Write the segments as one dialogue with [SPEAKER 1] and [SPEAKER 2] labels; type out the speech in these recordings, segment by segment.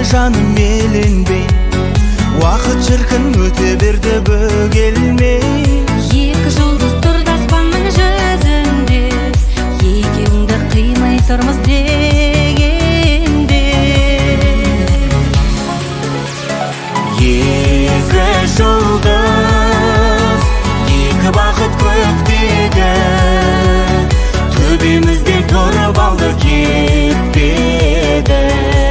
[SPEAKER 1] жаным еленбей, уақыт шіркін өте берді бөгелмей.
[SPEAKER 2] Екі жұлдыз тұрды аспанның жүзінде, екеуіңді қимай тұрмыз дегенде.
[SPEAKER 1] Екі жұлдыз, екі бақыт көктегі, төбемізде тұрып алды кетпеді.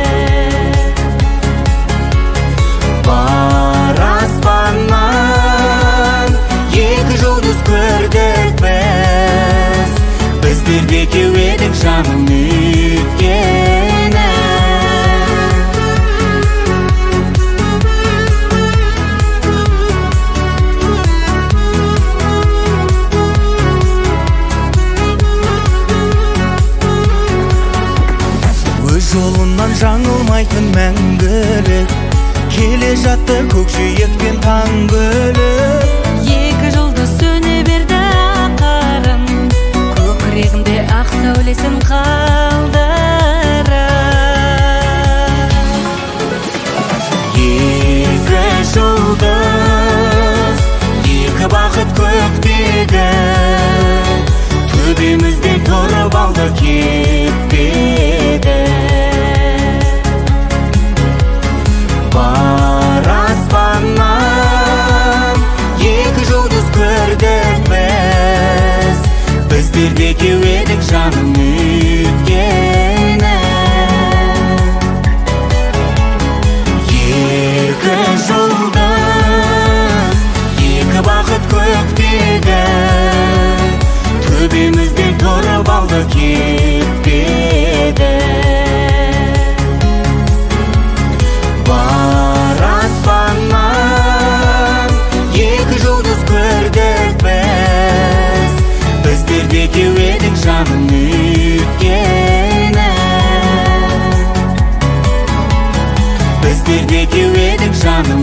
[SPEAKER 1] Бар аспаннан екі жұлдыз көрдік біз, біздер де екеу едік жаным өткені. Өз жолынан жаңылмайтын мәңгілік, келе жатты көкжиекпен таң бөліп.
[SPEAKER 2] Екі жұлдыз сөне берді ақырын, көкірегімде ақ сәулесін қалдырып.
[SPEAKER 1] Екі жұлдыз, екі бақыт көктегі, төбемізде тұрып алды кетпеді. Бар аспаннан екі жұлдыз көрдік біз, біздер де екеу едік жаным өткені. Екі жұлдыз, екі бақыт көктегі, төбемізде тұрып алды кетпеді. Бар аспаннан екі жұлдыз көрдік біз, біздер де екеу едік жаным өткені. Біздер де екеу едік жаным